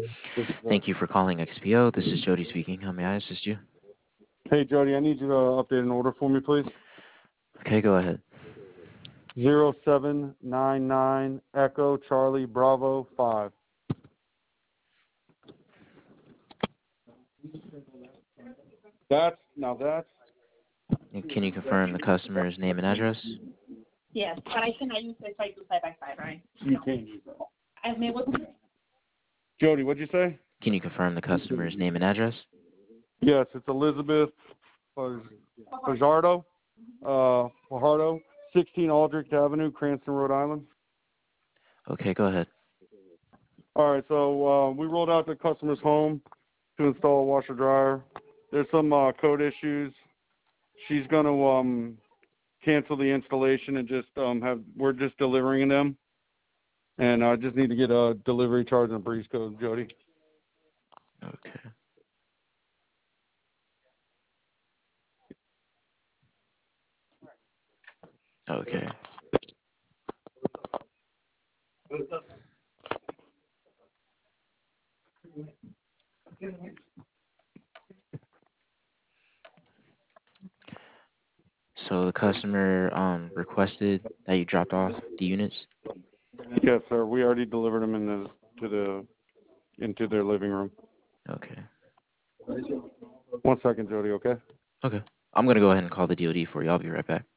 Thank you for calling XPO. This is Jody speaking. How may I assist you? Hey, Jody, I need you to update an order for me, please. Okay, go ahead. 0799 Echo Charlie Bravo 5. That's And can you confirm the customer's name and address? Yes, but I cannot use this like side by side, right? you can't use that. I mean, what? Jody, what'd you say? Can you confirm the customer's name and address? Yes, it's Elizabeth Fajardo, Fajardo, 16 Aldrich Avenue, Cranston, Rhode Island. Okay, go ahead. All right, so we rolled out to the customer's home to install a washer dryer. There's some code issues. She's going to cancel the installation and just we're just delivering them. And I just need to get a delivery charge and a breeze code, Jody. Okay. Okay. So the customer requested that you dropped off the units? Yes, sir. We already delivered them into their living room. Okay. 1 second, Jody, okay? Okay. I'm going to go ahead and call the DOD for you. I'll be right back.